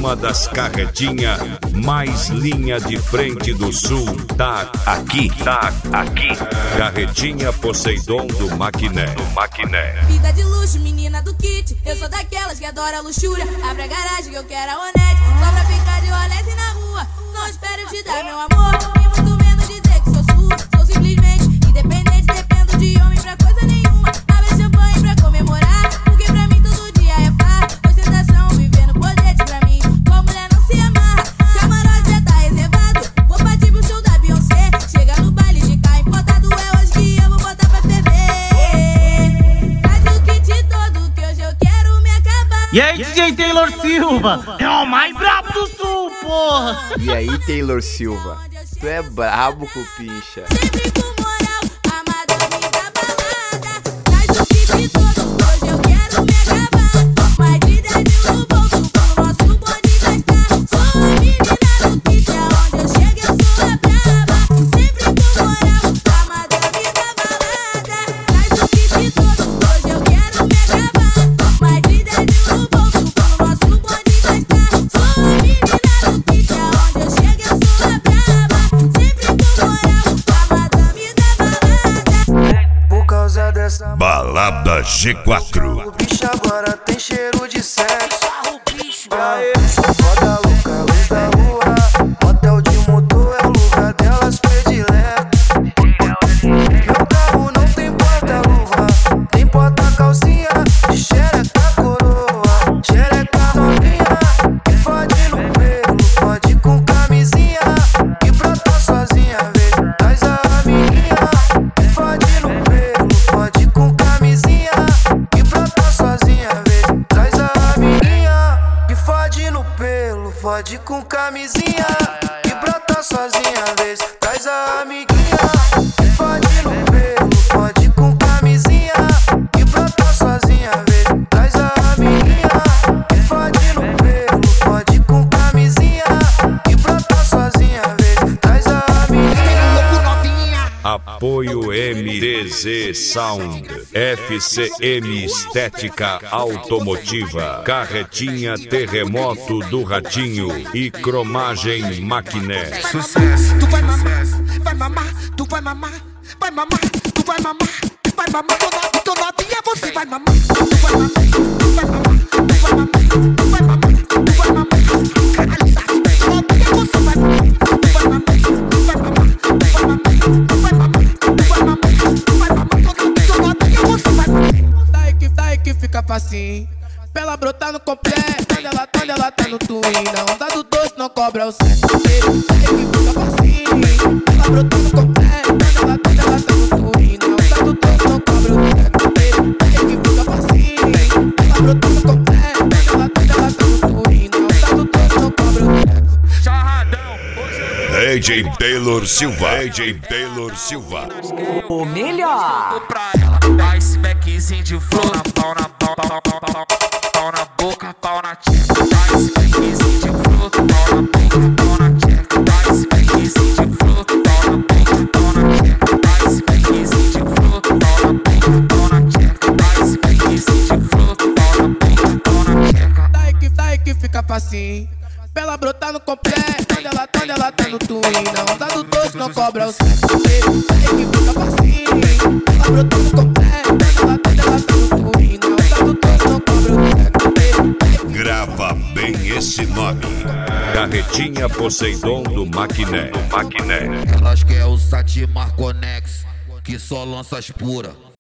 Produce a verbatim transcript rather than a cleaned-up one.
uma das carretinhas mais linha de frente do sul. Tá aqui, tá aqui. Carretinha Poseidon do Maquiné, do Maquiné. Vida de luxo, menina do kit. Eu sou daquelas que adora luxúria. Abre a garagem que eu quero a Onete. Só pra ficar de rolete na rua. Não espero eu te dar meu amor. E muito menos dizer que sou sua. Sou simplesmente independente. Dependo de homem pra coisa nenhuma. Abre champanhe pra comemorar. Porque pra mim todo dia é farra. Ostentação, vivendo poder pra mim. Com mulher não se amarra. Camarote já tá reservado. Vou partir pro show da Beyoncé. Chega no baile de carro importado. É hoje que eu vou botar pra ferver. Traz o kit todo que hoje eu quero me acabar. E aí, D J Taylor Silva? É o mais brabo do sul, porra! E aí, Taylor Silva? Tu é brabo, cupincha. Sempre com moral, a madame da balada. Traz o kit todo, hoje eu quero me acabar. Mais de dez mil no bolso, pro nosso bonde gastar. Sou a menina do kit, aonde eu chego eu sou a brava. Sempre com moral, a madame da balada. Traz o kit todo, hoje eu quero me acabar. Mais de dez mil no bolso, pro nosso bonde gastar. Sou a menina do kit, aonde eu chego eu sou a brava. Sempre com moral, a madame da balada. Por causa dessa Balada G quatro. o bicho agora tem cheiro de sexo. Aê, sou foda louca, luz da rua. Hotel de motor é o lugar delas predileto. Meu carro não tem porta-luva, tem porta-calcinha de xereca coroa. Xereca novinha, que fode no pelo, fode com camisinha. E brota sozinha, vê, traz a amiguinha. Que fode no pelo, fode com camisinha. E brota sozinha, vê, traz a amiguinha. Que fode no pelo, fode com camisinha. E brota sozinha, vê, traz a amiguinha. Que fode no pelo, fode com camisinha. E brota sozinha, vê, traz a amiguinha. Que fode no pelo, fode com camisinha. E brota sozinha, vê, traz a amiguinha. Apoio M D Z Sound, F C M Estética Automotiva, Carretinha Terremoto do Ratinho e Cromagem Maquiné. Sucesso. Tu vai mamar, vai mamar, tu vai mamar, vai mamar, tu vai mamar, vai mamar, tô no- tô novinha, você vai mamar, tu vai mamar, tu vai mamar, tu vai mamar, tu vai mamar, tu vai mamar, caralho, tô novinha, você vai mamar, tu vai mamar, tu vai mamar, tu vai mamar, tu vai mamar, tu vai mamar, tu vai mamar, tô no- tô novinha, você vai mamar. Daí que, daí que fica facinho. Pra ela brotar no completo, onde ela tá, onde ela tá no twin. Na onda do doce não cobra o sexo. Daí que fica facinho. Ela brotar no completo, onde ela tá, onde ela tá no twin. Na onda do doce não cobra o sexo. Daí que fica facinho. Ela brotar no completo, onde ela tá, onde ela tá no twin. Na onda do doce não cobra o sexo. Charradão, D J Taylor Silva, D J Taylor Silva. O melhor. pra ela. Dá esse backzinho de flor na pau, na pau, pau, pau, pau, pau na boca, pau na tcheca. Dá esse backzinho de flor, pau na boca, pau na tcheca. Dá esse backzinho de flor, pau na boca, pau na tcheca. Dá esse backzinho de flor, pau na boca, pau na tcheca. Dá esse backzinho de flor, pau na boca, pau na tcheca. Daí que, daí que fica facinho. Pra ela brotar no completo, onde ela tá, onde ela tá no twin. Na onda do doce não cobra o sexo. Daí que fica facinho. Ela brotou no completo, onde ela tá, onde ela tá no twin. Na onda do doce não cobra o sexo. Grava bem esse nome. Carretinha Poseidon do Maquiné, do Maquiné. Elas quer o Sati Marconex, que só lança as pura.